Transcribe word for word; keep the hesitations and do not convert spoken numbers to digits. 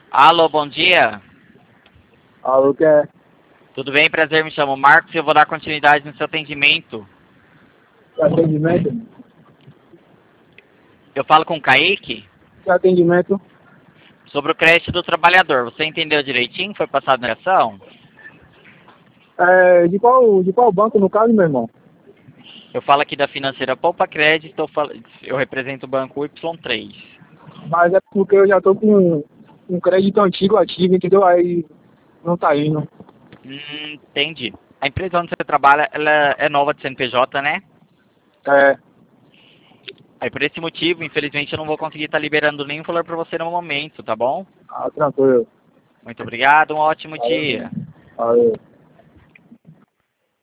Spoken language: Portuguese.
Alô, bom dia. Alô, que é? Tudo bem? Prazer, me chamo Marcos e eu vou dar continuidade no seu atendimento. Que atendimento? Eu falo com o Kaique Que atendimento? sobre o crédito do trabalhador. Você entendeu direitinho? Foi passado na ação? É, de qual, de qual banco, no caso, meu irmão? Eu falo aqui da financeira Poupa Crédito, eu, falo- eu represento o banco Y três. Mas é porque eu já tô com um crédito antigo ativo, entendeu? Aí não tá indo. Hum, entendi. A empresa onde você trabalha, ela é nova de C N P J, né? É, Aí por esse motivo, infelizmente, eu não vou conseguir estar liberando nenhum valor para você no momento, tá bom? ah, tranquilo. Muito obrigado, um ótimo Valeu, dia. mano. Valeu.